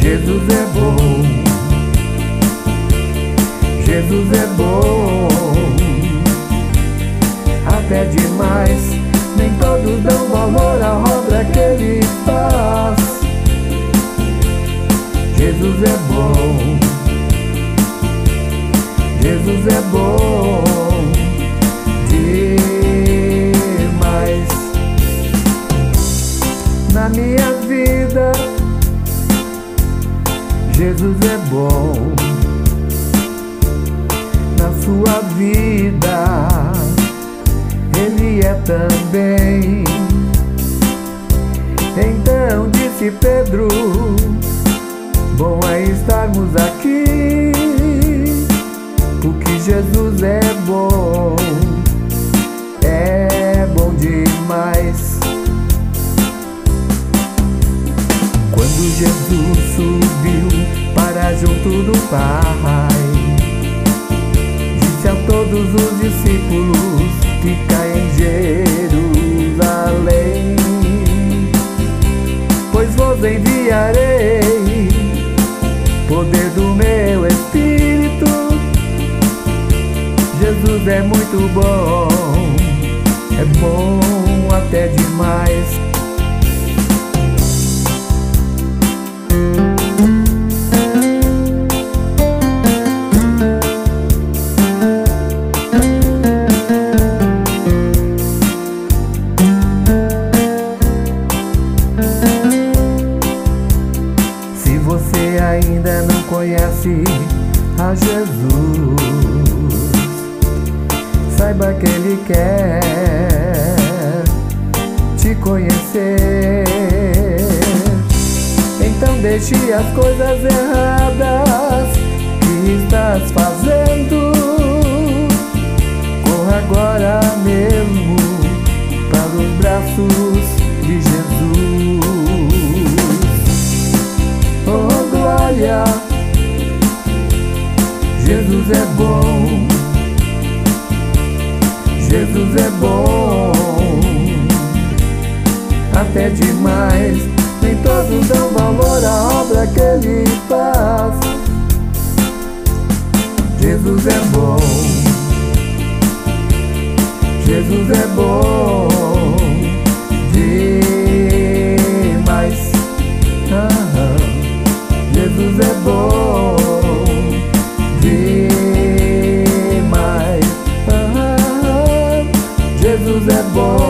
Jesus é bom, Jesus é bom, até demais. Nem todos dão valor à obra que Ele faz. Jesus é bom, Jesus é bom demais. Na minha vida, Jesus é bom. Na sua vida, Ele é também. Então disse Pedro: bom é estarmos aqui, porque Jesus é bom demais. Quando Jesus subiu para junto do Pai, disse a todos os discípulos: ficai em Jerusalém, pois vos enviarei poder do meu Espírito. Jesus é muito bom, é bom até demais. Se você ainda não conhece a Jesus, saiba que Ele quer te conhecer. Então deixe as coisas erradas que estás fazendo. Corra agora mesmo para os braços de Jesus. Oh glória, Jesus é bom, Jesus é bom, até demais. Nem todos dão valor à obra que Ele faz. Jesus é bom, Jesus é bom demais. Jesus é bom demais. Jesus é bom.